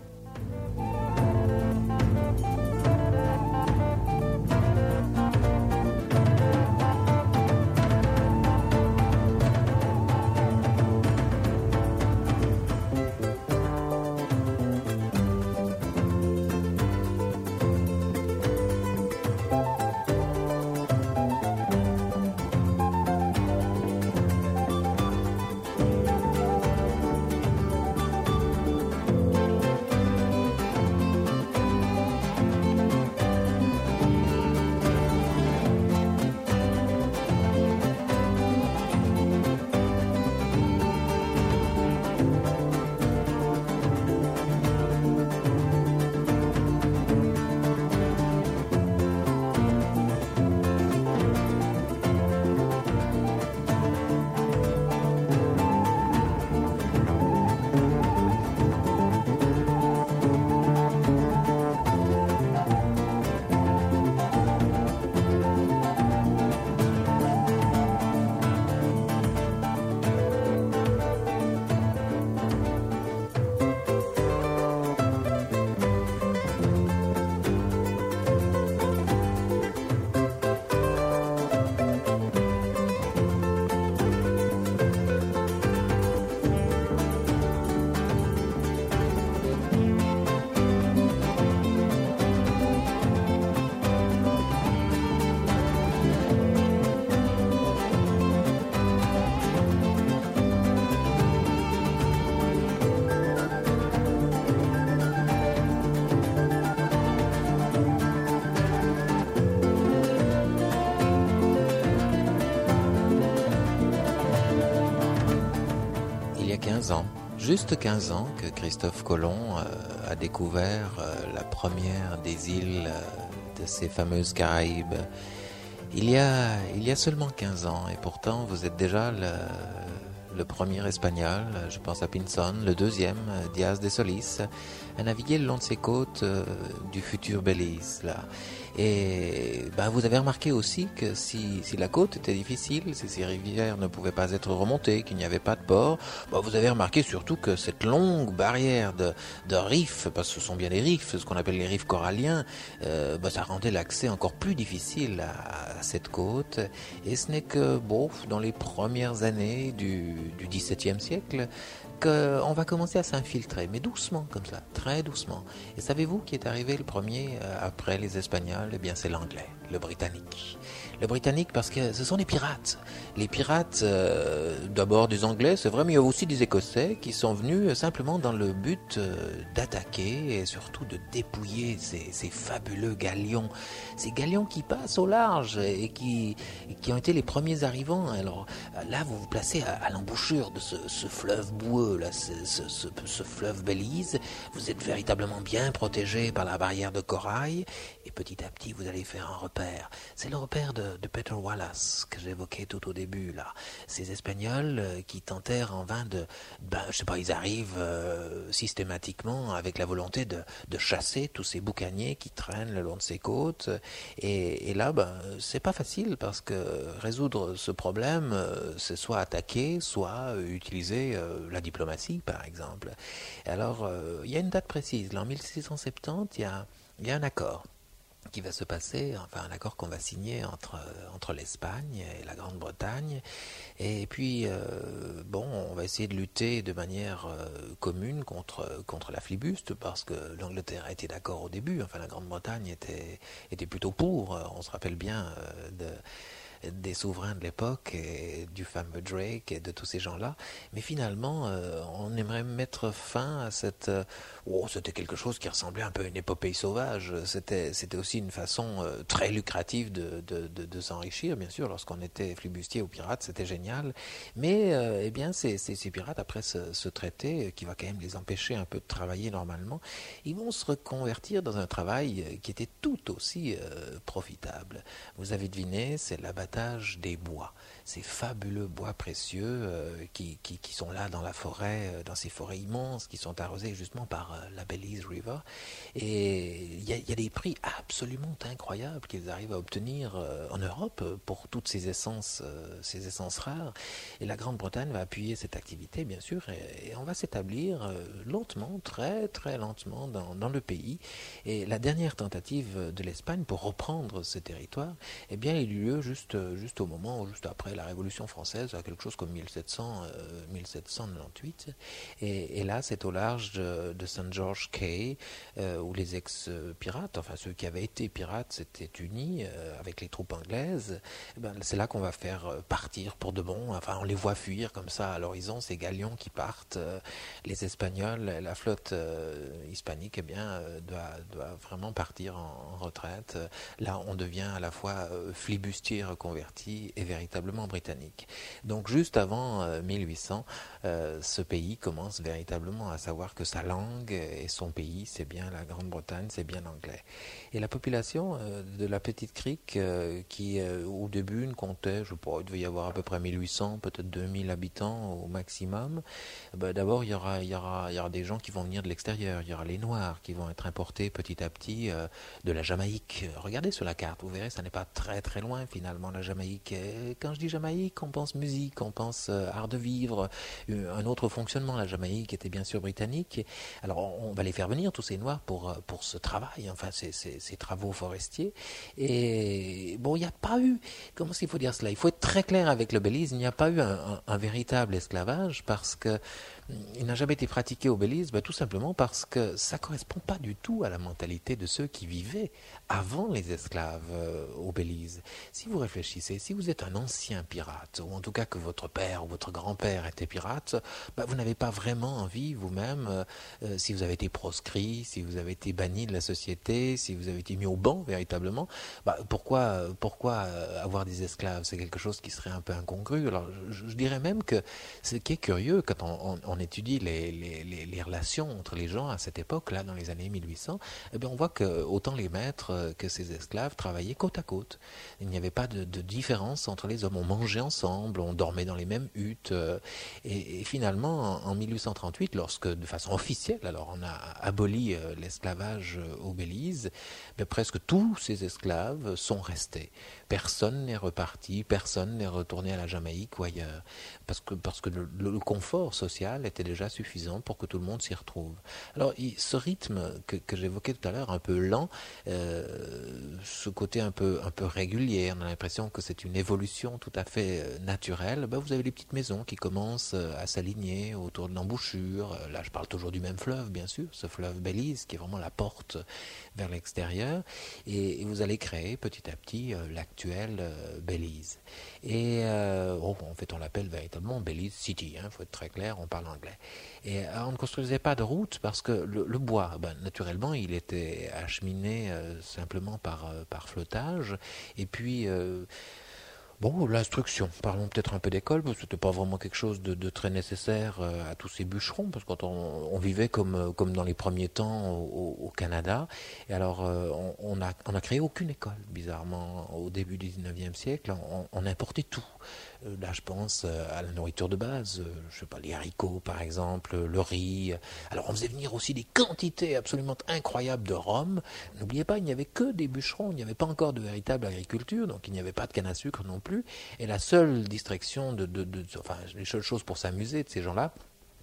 Juste 15 ans que Christophe Colomb a découvert la première des îles de ces fameuses Caraïbes. Il y a seulement 15 ans et pourtant vous êtes déjà le premier espagnol, je pense à Pinzon, le deuxième, Dias de Solis, a navigué le long de ces côtes du futur Belize là. Et vous avez remarqué aussi que si la côte était difficile, si ces rivières ne pouvaient pas être remontées, qu'il n'y avait pas de port, vous avez remarqué surtout que cette longue barrière de rifs, parce que ce sont bien des rifs, ce qu'on appelle les rifs coralliens, ça rendait l'accès encore plus difficile à cette côte. Et ce n'est que dans les premières années du XVIIe siècle qu'on va commencer à s'infiltrer, mais doucement comme ça, très doucement. Et savez-vous qui est arrivé le premier après les Espagnols? Eh bien c'est l'anglais, le britannique. Le britannique parce que ce sont des pirates. Les pirates, d'abord des Anglais, c'est vrai, mais il y a aussi des Écossais qui sont venus simplement dans le but d'attaquer et surtout de dépouiller ces fabuleux galions. Ces galions qui passent au large et qui ont été les premiers arrivants. Alors là, vous vous placez à l'embouchure de ce fleuve boueux, là, ce fleuve Belize. Vous êtes véritablement bien protégé par la barrière de corail et petit à petit, vous allez faire un repère. C'est le repère de Peter Wallace que j'évoquais tout au début là. Ces Espagnols qui tentèrent en vain ils arrivent systématiquement avec la volonté de chasser tous ces boucaniers qui traînent le long de ces côtes et là c'est pas facile parce que résoudre ce problème c'est soit attaquer, soit utiliser la diplomatie par exemple. Alors il y a une date précise, là, en 1670 il y a un accord. qui va se passer, enfin un accord qu'on va signer entre l'Espagne et la Grande-Bretagne. Et puis, on va essayer de lutter de manière commune contre la flibuste, parce que l'Angleterre a été d'accord au début, enfin la Grande-Bretagne était plutôt pour. On se rappelle bien des souverains de l'époque et du fameux Drake et de tous ces gens-là. Mais finalement, on aimerait mettre fin à cette... c'était quelque chose qui ressemblait un peu à une épopée sauvage. C'était aussi une façon très lucrative de s'enrichir, bien sûr. Lorsqu'on était flibustier ou pirate, c'était génial. Mais ces pirates, après ce traité, qui va quand même les empêcher un peu de travailler normalement, ils vont se reconvertir dans un travail qui était tout aussi profitable. Vous avez deviné, c'est l'abattage des bois, ces fabuleux bois précieux qui sont là dans la forêt, dans ces forêts immenses qui sont arrosées justement par la Belize River. Et il y a des prix absolument incroyables qu'ils arrivent à obtenir en Europe pour toutes ces essences rares. Et la Grande-Bretagne va appuyer cette activité, bien sûr, et on va s'établir lentement, très très lentement dans le pays. Et la dernière tentative de l'Espagne pour reprendre ce territoire, il eut lieu juste au moment, juste après la Révolution française, à quelque chose comme 1798. Et là, c'est au large de St. George Quay, où les ex-pirates, enfin ceux qui avaient été pirates, s'étaient unis avec les troupes anglaises. C'est là qu'on va faire partir pour de bon. Enfin, on les voit fuir comme ça à l'horizon, ces galions qui partent. Les Espagnols, la flotte hispanique, doit vraiment partir en retraite. Là, on devient à la fois flibustier reconverti et véritablement britannique. Donc, juste avant 1800, ce pays commence véritablement à savoir que sa langue et son pays, c'est bien la Grande-Bretagne, c'est bien l'anglais. Et la population de la petite crique, qui au début ne comptait, je sais pas, il devait y avoir à peu près 1800, peut-être 2000 habitants au maximum. D'abord, il y aura des gens qui vont venir de l'extérieur. Il y aura les Noirs qui vont être importés petit à petit de la Jamaïque. Regardez sur la carte, vous verrez, ça n'est pas très très loin finalement, la Jamaïque. Et quand je dis Jamaïque, on pense musique, on pense art de vivre, un autre fonctionnement. La Jamaïque était bien sûr britannique. Alors on va les faire venir, tous ces Noirs, pour ce travail, enfin ces travaux forestiers. Et bon, il n'y a pas eu, comment est-ce qu'il faut dire cela? Il faut être très clair avec le Belize, il n'y a pas eu un véritable esclavage, parce que il n'a jamais été pratiqué au Belize, tout simplement parce que ça ne correspond pas du tout à la mentalité de ceux qui vivaient avant les esclaves au Belize. Si vous réfléchissez, si vous êtes un ancien pirate, ou en tout cas que votre père ou votre grand-père était pirate, vous n'avez pas vraiment envie vous-même, si vous avez été proscrit, si vous avez été banni de la société, si vous avez été mis au banc véritablement, pourquoi avoir des esclaves? C'est quelque chose qui serait un peu incongru. Alors je dirais même que ce qui est curieux quand on étudie les relations entre les gens à cette époque-là, dans les années 1800, on voit que autant les maîtres que ces esclaves travaillaient côte à côte. Il n'y avait pas de différence entre les hommes. On mangeait ensemble, on dormait dans les mêmes huttes. Et finalement, en 1838, lorsque, de façon officielle, alors on a aboli l'esclavage au Belize, presque tous ces esclaves sont restés. Personne n'est reparti, personne n'est retourné à la Jamaïque ou ailleurs, parce que le confort social était déjà suffisant pour que tout le monde s'y retrouve. Alors, ce rythme que j'évoquais tout à l'heure, un peu lent, ce côté un peu régulier, on a l'impression que c'est une évolution tout à fait naturelle. Vous avez les petites maisons qui commencent à s'aligner autour de l'embouchure. Là, je parle toujours du même fleuve, bien sûr, ce fleuve Belize, qui est vraiment la porte vers l'extérieur, et vous allez créer petit à petit l'actuel Belize. Et en fait, on l'appelle véritablement Belize City, faut être très clair, on parle anglais. Et on ne construisait pas de route parce que le bois, naturellement, il était acheminé simplement par flottage. Et puis, l'instruction, parlons peut-être un peu d'école, parce que c'était pas vraiment quelque chose de très nécessaire à tous ces bûcherons, parce que quand on vivait comme dans les premiers temps au Canada, et alors on a créé aucune école, bizarrement, au début du 19e siècle, on importait tout. Là, je pense à la nourriture de base, je sais pas, les haricots par exemple, le riz. Alors on faisait venir aussi des quantités absolument incroyables de rhum. N'oubliez pas, il n'y avait que des bûcherons, il n'y avait pas encore de véritable agriculture, donc il n'y avait pas de canne à sucre non plus. Et la seule distraction, les seules choses pour s'amuser de ces gens-là,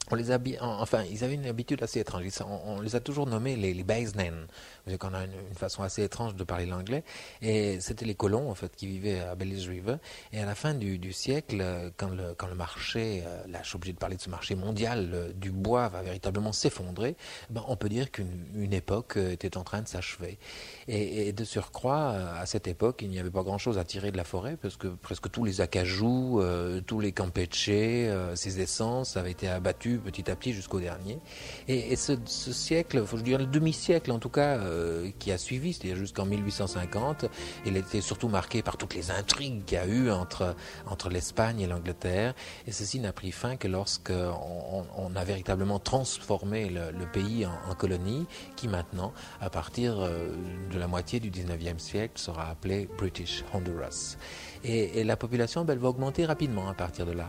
Ils avaient une habitude assez étrange. On les a toujours nommés les Baysmen, vu qu'on a une façon assez étrange de parler l'anglais. Et c'était les colons, en fait, qui vivaient à Belize River. Et à la fin du siècle, quand le marché, là, je suis obligé de parler de ce marché mondial du bois va véritablement s'effondrer, on peut dire qu'une époque était en train de s'achever. Et de surcroît, à cette époque, il n'y avait pas grand-chose à tirer de la forêt, parce que presque tous les acajou, tous les campéchés, ces essences avaient été abattus petit à petit jusqu'au dernier. Et ce siècle, faut dire le demi-siècle en tout cas, qui a suivi, c'est-à-dire jusqu'en 1850, il était surtout marqué par toutes les intrigues qu'il y a eu entre l'Espagne et l'Angleterre. Et ceci n'a pris fin que lorsqu'on a véritablement transformé le pays en colonie, qui maintenant, à partir de la moitié du 19e siècle, sera appelée British Honduras. Et la population, elle va augmenter rapidement à partir de là.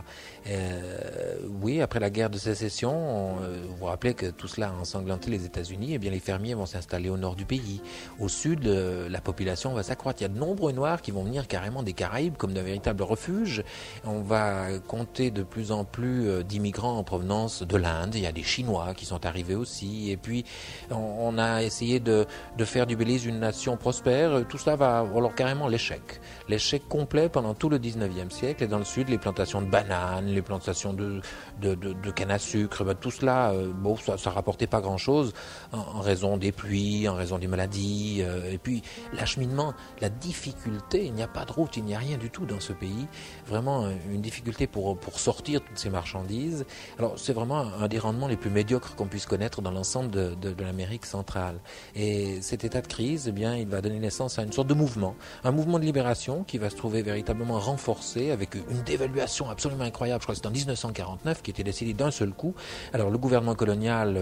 Oui, après la guerre de sécession, vous vous rappelez que tout cela a ensanglanté les États-Unis, et bien les fermiers vont s'installer au nord du pays. Au sud, la population va s'accroître. Il y a de nombreux Noirs qui vont venir carrément des Caraïbes comme d'un véritable refuge. On va compter de plus en plus d'immigrants en provenance de l'Inde. Il y a des Chinois qui sont arrivés aussi. Et puis, on a essayé de faire du Belize une nation prospère. Tout cela va alors carrément l'échec. L'échec complet pendant tout le 19e siècle. Et dans le sud, les plantations de bananes, les plantations de canne à sucre, tout cela, ça rapportait pas grand-chose en raison des pluies, en raison des maladies. Et puis, l'acheminement, la difficulté, il n'y a pas de route, il n'y a rien du tout dans ce pays. Vraiment, une difficulté pour sortir toutes ces marchandises. Alors, c'est vraiment un des rendements les plus médiocres qu'on puisse connaître dans l'ensemble de l'Amérique centrale. Et cet état de crise, il va donner naissance à une sorte de mouvement. Un mouvement de libération qui va se trouver véritablement renforcé avec une dévaluation absolument incroyable. Je crois que c'est en 1949 qui était décidé d'un seul coup. Alors le gouvernement colonial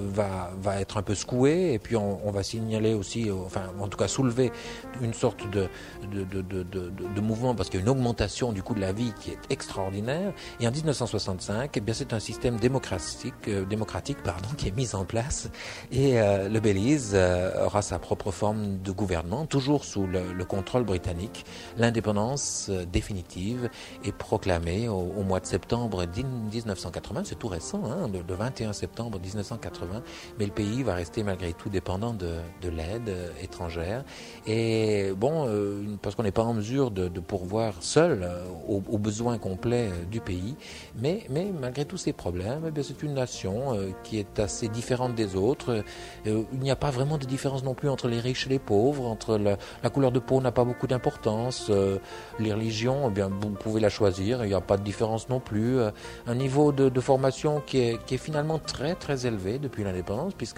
va être un peu secoué, et puis on va signaler aussi, en tout cas soulever une sorte de mouvement, parce qu'il y a une augmentation du coût de la vie qui est extraordinaire. Et en 1965, c'est un système démocratique qui est mis en place, et le Belize aura sa propre forme de gouvernement, toujours sous le contrôle britannique. L'indépendance définitive est proclamée au mois de septembre 1980, c'est tout récent, le 21 septembre 1980, mais le pays va rester malgré tout dépendant de l'aide étrangère. Et parce qu'on n'est pas en mesure de pourvoir seul aux besoins complets du pays, mais malgré tous ces problèmes, c'est une nation qui est assez différente des autres. Il n'y a pas vraiment de différence non plus entre les riches et les pauvres, entre la couleur de peau n'a pas beaucoup d'importance, les religions, vous pouvez la choisir, il n'y a pas de différence non plus. Un niveau de formation qui est finalement très très élevé depuis l'indépendance, puisque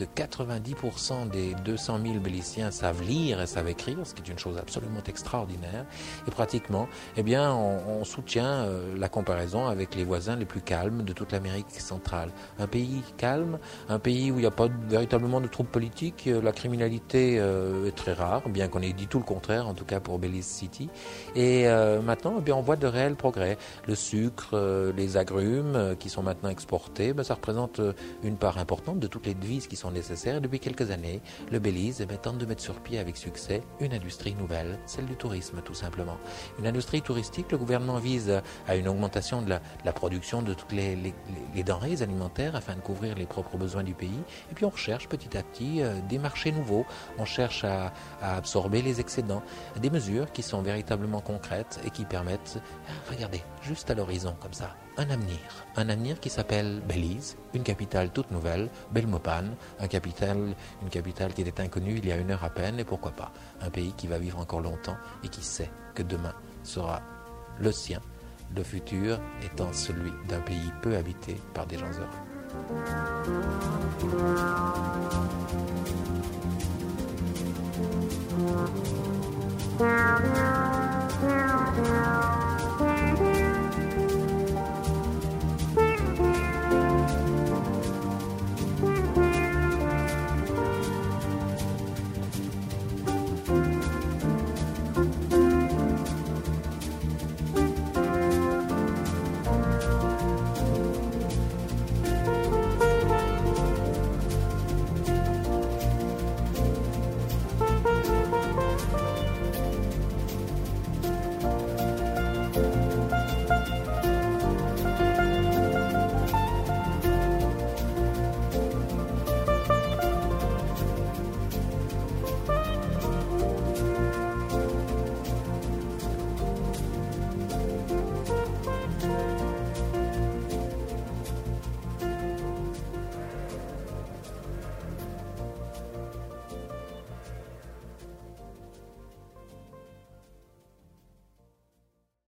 90% des 200 000 Béliciens savent lire et savent écrire, ce qui est une chose absolument extraordinaire. Et pratiquement, on soutient la comparaison avec les voisins les plus calmes de toute l'Amérique centrale. Un pays calme, un pays où il n'y a pas véritablement de troubles politiques, la criminalité est très rare, bien qu'on ait dit tout le contraire, en tout cas pour Belize City. Et maintenant, on voit de réels progrès. Le sucre, les agrumes qui sont maintenant exportés, ça représente une part importante de toutes les devises qui sont nécessaires. Depuis quelques années, le Belize tente de mettre sur pied avec succès une industrie nouvelle, celle du tourisme tout simplement. Une industrie touristique, le gouvernement vise à une augmentation de la production de toutes les denrées alimentaires afin de couvrir les propres besoins du pays. Et puis on recherche petit à petit des marchés nouveaux, on cherche à absorber les excédents, des mesures qui sont véritablement concrètes et qui permettent, regardez, juste à l'horizon comme ça, un avenir qui s'appelle Belize, une capitale toute nouvelle, Belmopan, une capitale qui était inconnue il y a une heure à peine, et pourquoi pas, un pays qui va vivre encore longtemps et qui sait que demain sera le sien, le futur étant celui d'un pays peu habité par des gens heureux.